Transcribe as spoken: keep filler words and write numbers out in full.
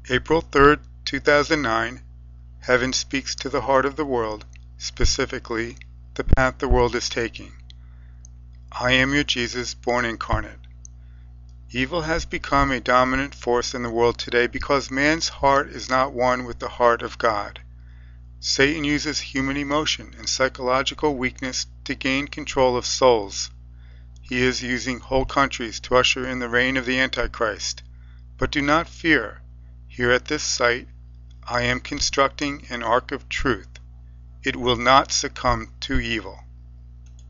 April third, two thousand nine, Heaven speaks to the heart of the world, specifically, the path the world is taking. I am your Jesus, born incarnate. Evil has become a dominant force in the world today because man's heart is not one with the heart of God. Satan uses human emotion and psychological weakness to gain control of souls. He is using whole countries to usher in the reign of the Antichrist. But do not fear. Here at this site, I am constructing an ark of truth. It will not succumb to evil.